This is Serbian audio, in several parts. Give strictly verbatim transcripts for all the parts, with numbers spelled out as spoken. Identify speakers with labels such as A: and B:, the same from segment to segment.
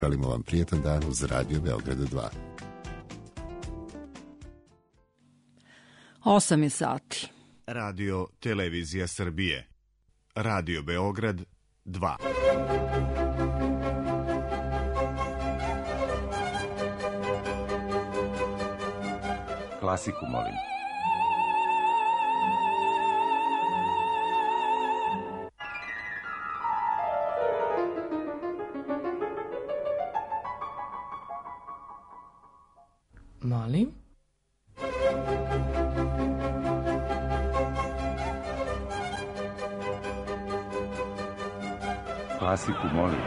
A: Želimo vam prijetan dan uz Radio Beograda dva.
B: Osam je sati.
C: Radio Televizija Srbije. Radio Beograd dva.
D: Klasiku molim.
E: Molim?
D: Klasiku molim.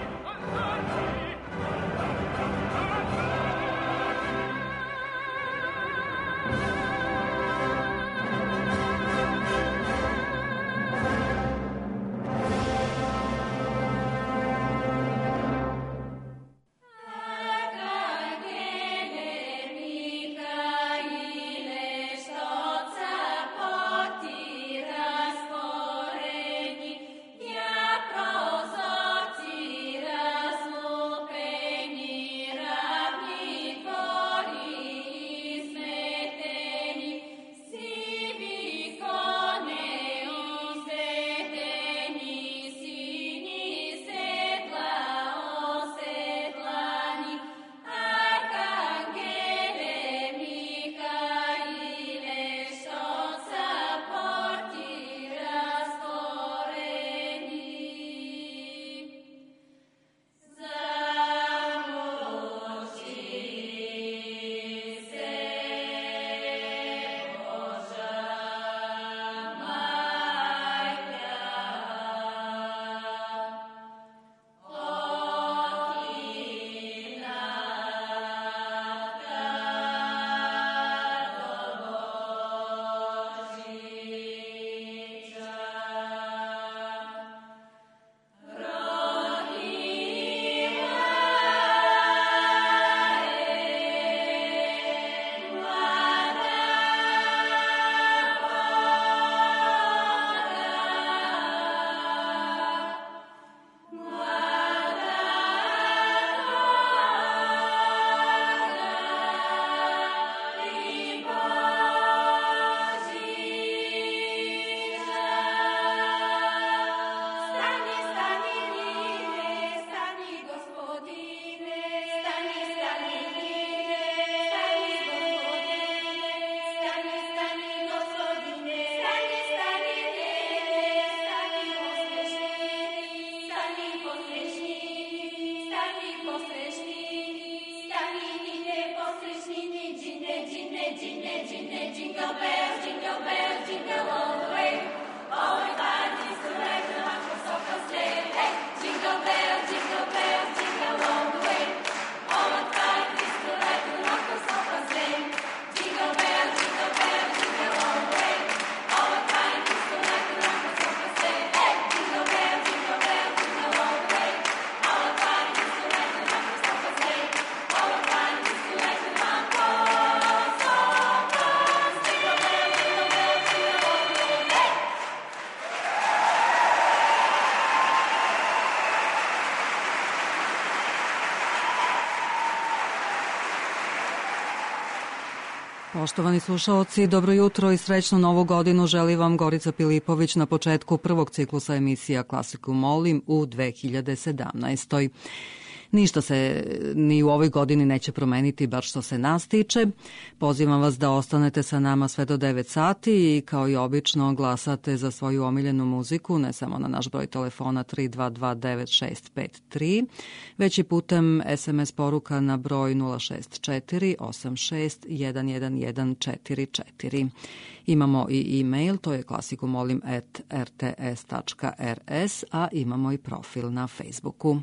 B: Poštovani slušaoci, dobro jutro i srećnu novu godinu želi vam Gorica Pilipović na početku prvog ciklusa emisija Klasiku molim u dve hiljade sedamnaestoj. Ništa se ni u ovoj godini neće promeniti, bar što se nas tiče. Pozivam vas da ostanete sa nama sve do devet sati i kao i obično glasate za svoju omiljenu muziku, ne samo na naš broj telefona tri dva dva devet šest pet tri, već i putem es em es poruka na broj nula šest četiri osam šest jedan jedan jedan četiri četiri. Imamo i e-mail, to je klasikumolim at r t s tačka r s, a imamo i profil na Facebooku.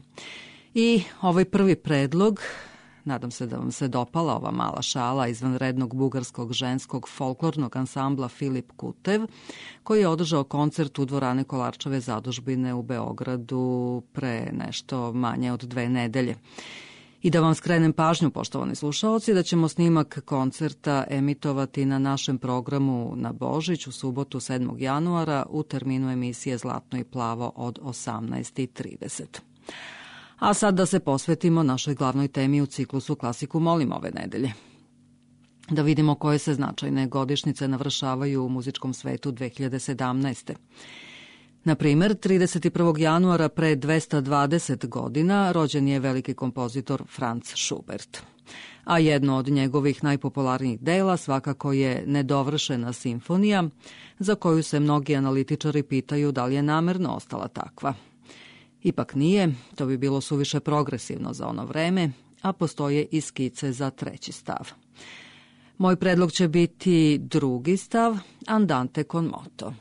B: I ovaj prvi predlog, nadam se da vam se dopala ova mala šala izvanrednog bugarskog ženskog folklornog ansambla Filip Kutev, koji je održao koncert u dvorani Kolarčeve zadužbine u Beogradu pre nešto manje od dve nedelje. I da vam skrenem pažnju, poštovani slušaoci, da ćemo snimak koncerta emitovati na našem programu na Božić u subotu sedmog januara u terminu emisije Zlatno i plavo od osamnaest i trideset. A sad da se posvetimo našoj glavnoj temi u ciklusu Klasiku molim ove nedelje. Da vidimo koje se značajne godišnjice navršavaju u muzičkom svetu dve hiljade sedamnaeste. Na primer, trideset prvog januara pre dvesta dvadeset godina rođen je veliki kompozitor Franz Schubert. A jedno od njegovih najpopularnijih dela svakako je Nedovršena simfonija, za koju se mnogi analitičari pitaju da li je namerno ostala takva. Ipak nije, to bi bilo suviše progresivno za ono vreme, a postoje i skice za treći stav. Moj predlog će biti drugi stav, Andante con moto.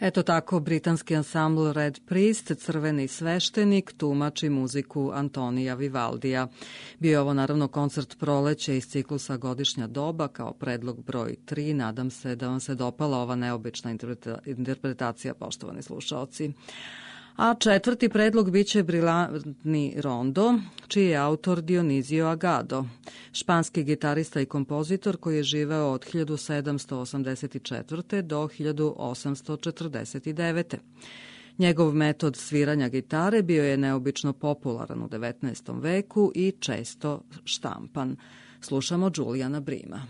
B: Eto tako, britanski ansambl Red Priest, Crveni sveštenik, tumači muziku Antonija Vivaldija. Bio je ovo naravno koncert proleće iz ciklusa Godišnja doba kao predlog broj tri. Nadam se da vam se dopala ova neobična interpretacija, poštovani slušaoci. A četvrti predlog biće Brilantni rondo, čiji je autor Dionizio Agado, španski gitarista i kompozitor koji je živeo od hiljadu sedamsto osamdeset četvrte. do hiljadu osamsto četrdeset devete. Njegov metod sviranja gitare bio je neobično popularan u devetnaestom veku i često štampan. Slušamo Julijana Brima.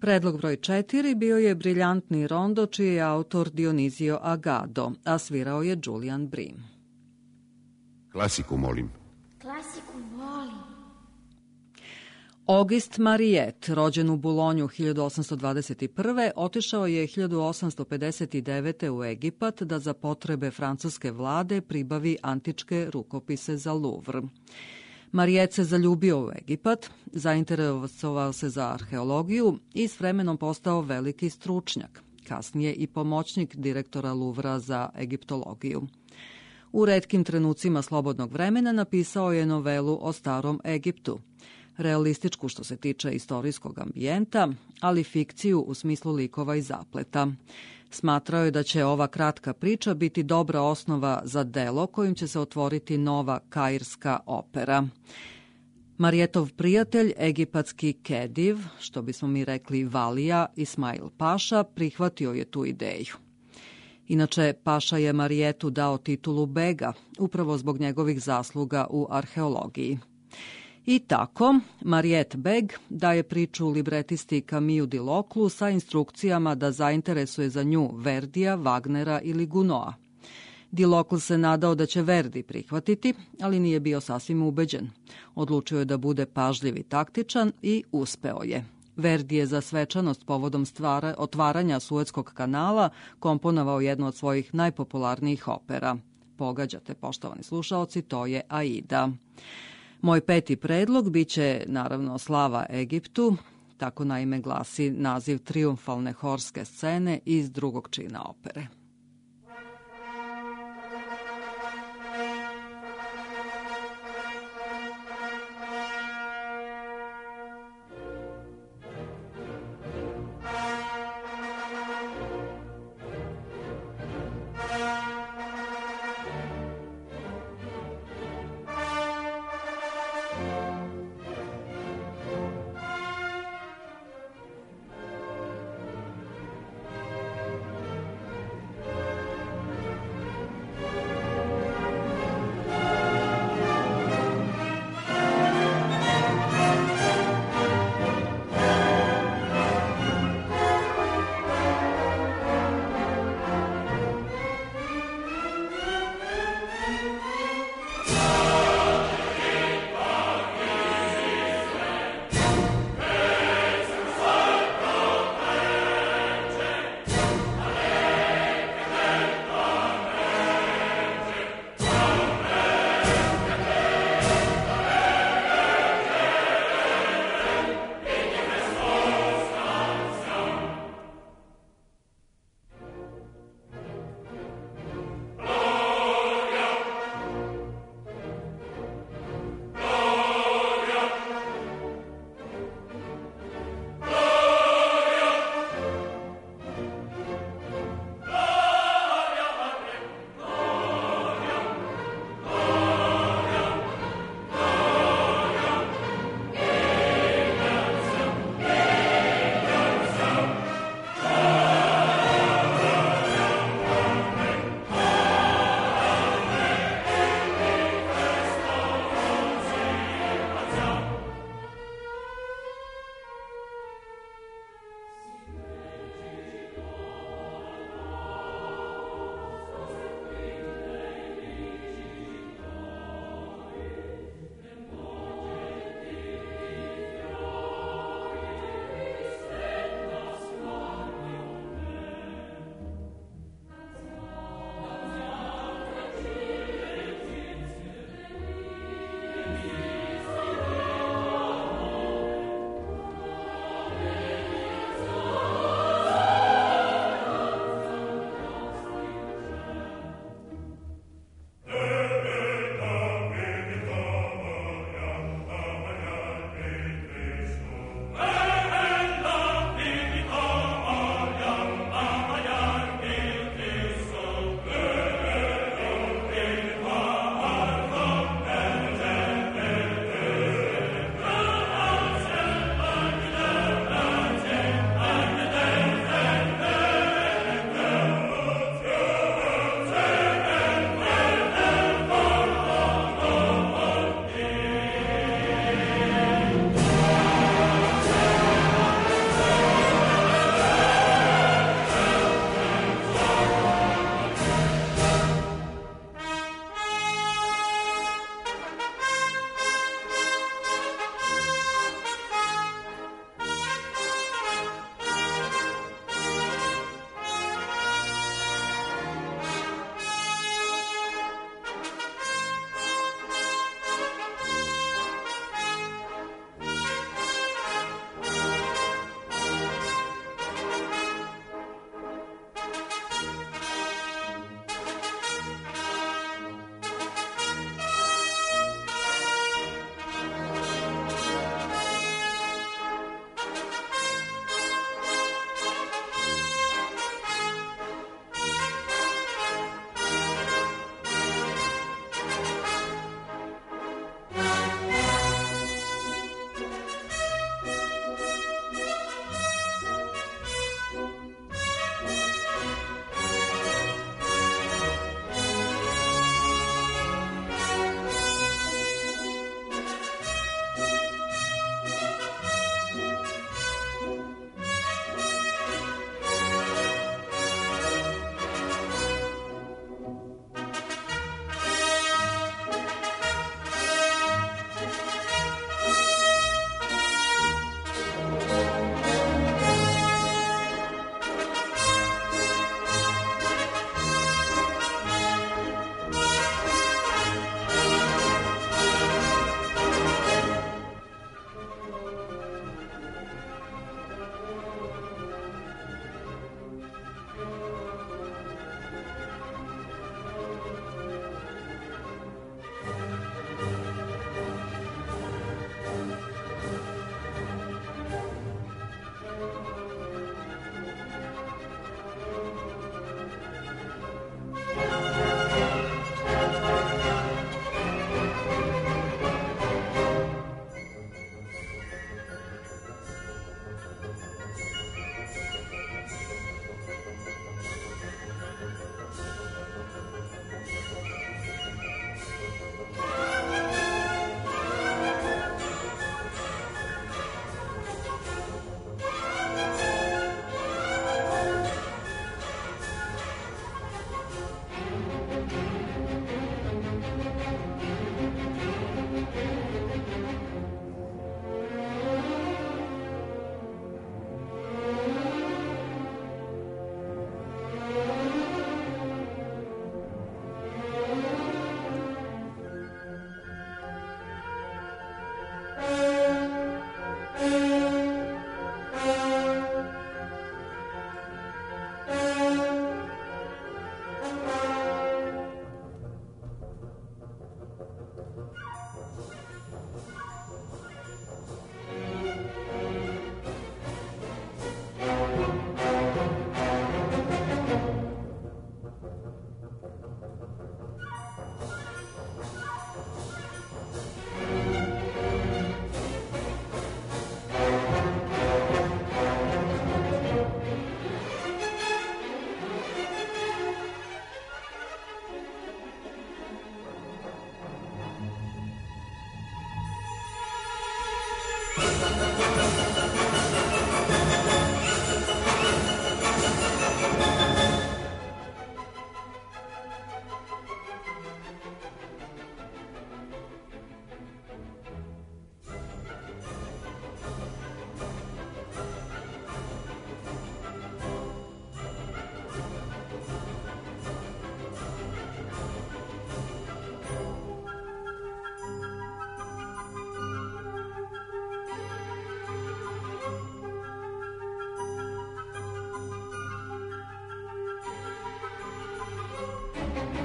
B: Predlog broj četiri bio je Briljantni rondo, čiji je autor Dionizio Agado, a svirao je Julian Brim.
A: Klasiku, molim.
D: Klasiku, molim.
B: Auguste Mariette, rođen u Bulonju hiljadu osamsto dvadeset prve. otišao je hiljadu osamsto pedeset devete. u Egipat da za potrebe francuske vlade pribavi antičke rukopise za Louvre. Mariette se zaljubio u Egipat, zainteresovao se za arheologiju i s vremenom postao veliki stručnjak, kasnije i pomoćnik direktora Louvra za egiptologiju. U retkim trenucima slobodnog vremena napisao je novelu o starom Egiptu, realističku što se tiče istorijskog ambijenta, ali fikciju u smislu likova i zapleta. Smatrao je da će ova kratka priča biti dobra osnova za delo kojim će se otvoriti nova kairska opera. Marijetov prijatelj, egipatski kediv, što bismo mi rekli valija, Ismail Paša, prihvatio je tu ideju. Inače, Paša je Marijetu dao titulu bega, upravo zbog njegovih zasluga u arheologiji. I tako, Mariette Beg daje priču libretisti Camille Diloclu sa instrukcijama da zainteresuje za nju Verdija, Wagnera ili Gounoa. Dilocl se nadao da će Verdi prihvatiti, ali nije bio sasvim ubeđen. Odlučio je da bude pažljiv i taktičan i uspeo je. Verdi je za svečanost povodom stvara, otvaranja Suetskog kanala komponovao jednu od svojih najpopularnijih opera. Pogađate, poštovani slušaoci, to je Aida. Moj peti predlog biće, naravno, Slava Egiptu, tako naime glasi naziv trijumfalne horske scene iz drugog čina opere.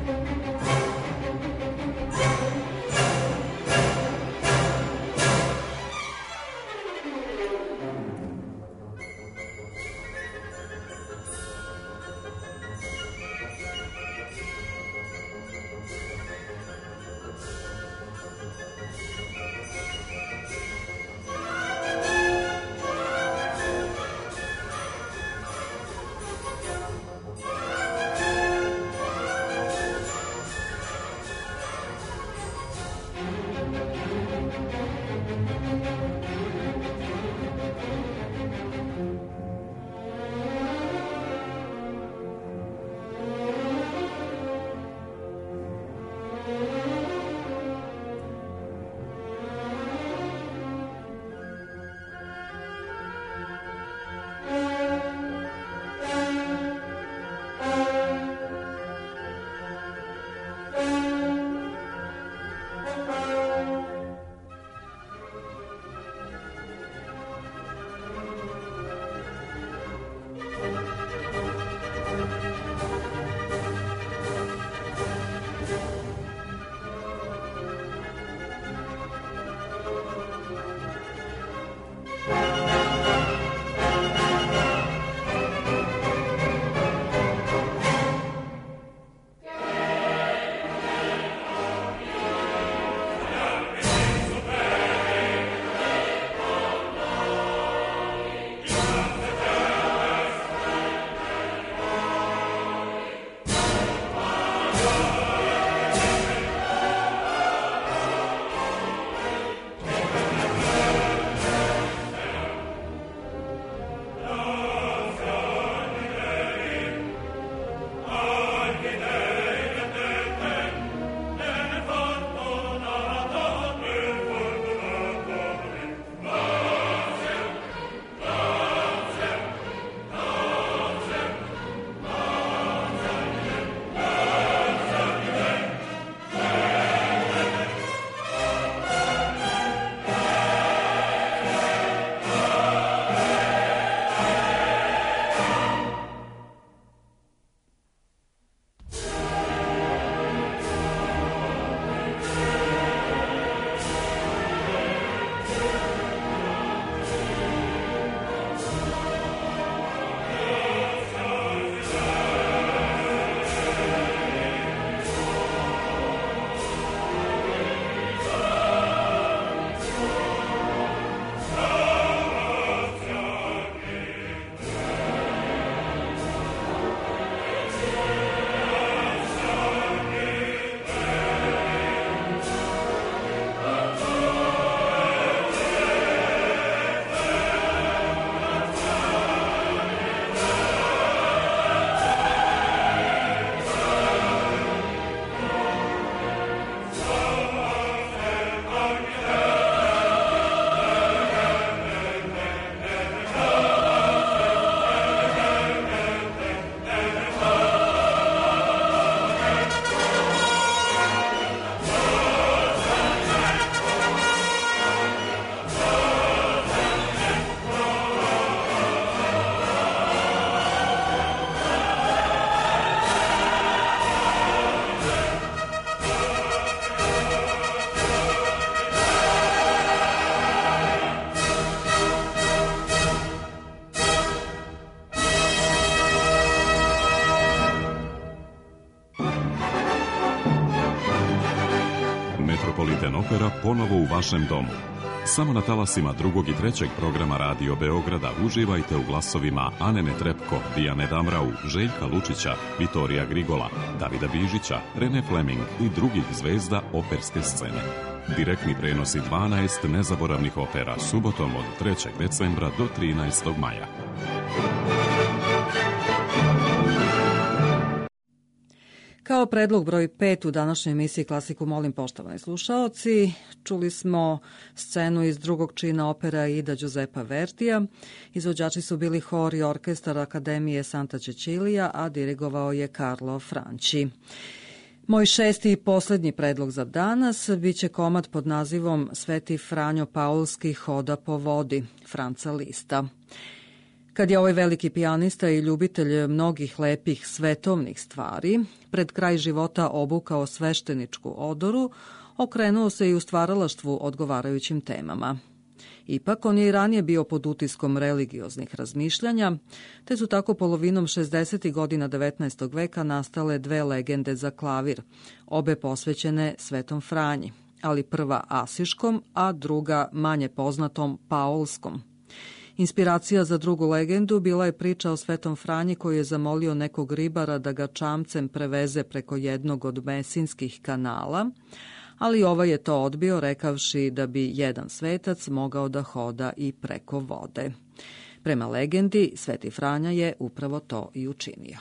E: Metropolitan Opera ponovo u vašem domu. Samo na talasima drugog i trećeg programa Radio Beograda uživajte u glasovima Ane Netrepko, Dijane Damrau, Željka Lučića, Vitorija Grigola, Davida Bižića, Rene Fleming i drugih zvezda operske scene. Direktni prenosi dvanaest nezaboravnih opera subotom od trećeg decembra do trinaestog maja.
B: Kao predlog broj pet u današnjoj emisiji Klasiku molim, poštovani slušaoci, čuli smo scenu iz drugog čina opera Aida Giuseppa Vertija. Izvođači su bili hor i orkestar Akademije Santa Cecilia, a dirigovao je Carlo Franci. Moj šesti i posljednji predlog za danas biće komad pod nazivom Sveti Franjo Paulski hoda po vodi, Franca Lista. Kad je ovaj veliki pijanista i ljubitelj mnogih lepih svetovnih stvari pred kraj života obukao svešteničku odoru, okrenuo se i u stvaralaštvu odgovarajućim temama. Ipak, on je i ranije bio pod utiskom religioznih razmišljanja, te su tako polovinom šezdesetih godina devetnaestog veka nastale dve legende za klavir, obe posvećene Svetom Franji, ali prva Asiškom, a druga manje poznatom Paolskom. Inspiracija za drugu legendu bila je priča o Svetom Franji koji je zamolio nekog ribara da ga čamcem preveze preko jednog od mesinskih kanala, ali ovaj je to odbio rekavši da bi jedan svetac mogao da hoda i preko vode. Prema legendi, Sveti Franja je upravo to i učinio.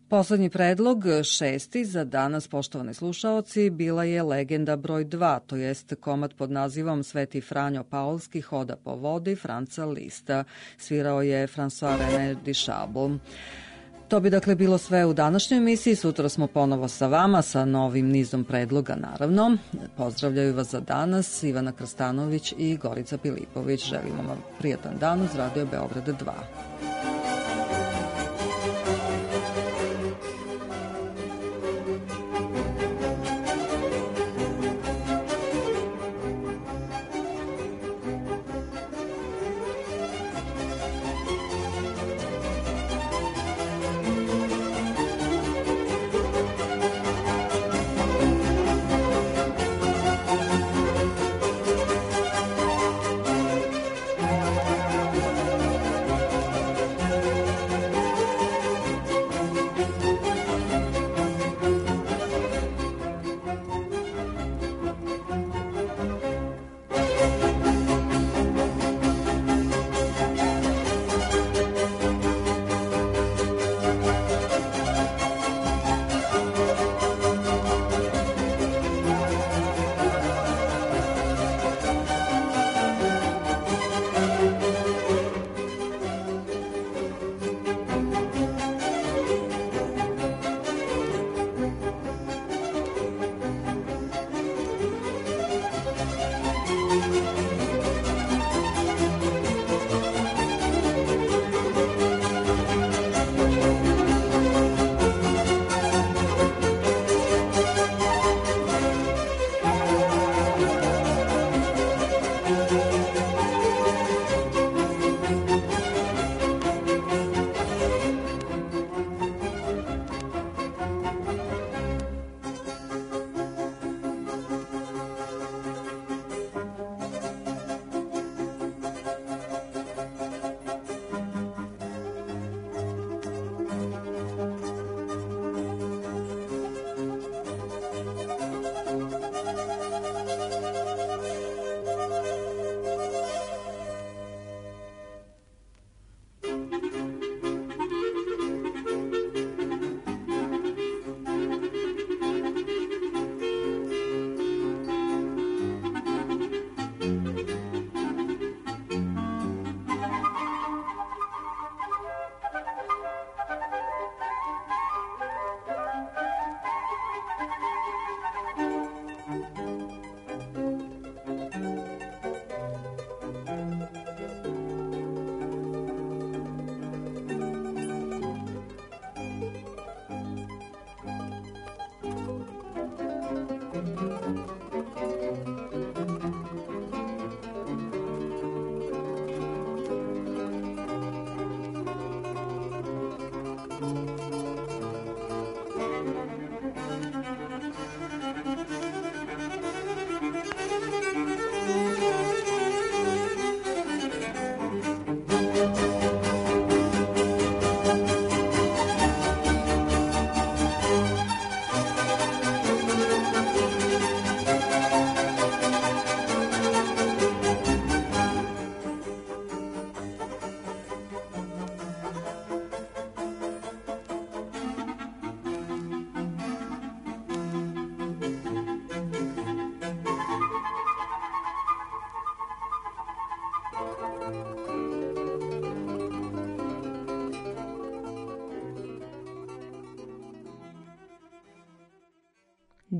B: Poslednji predlog, šesti za danas, poštovani slušaoci, bila je Legenda broj dva, to jest komad pod nazivom Sveti Franjo Paulski hoda po vodi Franca Lista. Svirao je François René Duchabel. To bi dakle bilo sve u današnjoj emisiji. Sutra smo ponovo sa vama sa novim nizom predloga, naravno. Pozdravljaju vas za danas Ivana Krstanović i Gorica Pilipović. Želimo vam prijatan dan uz Radio Beograd dva.
F: Thank you.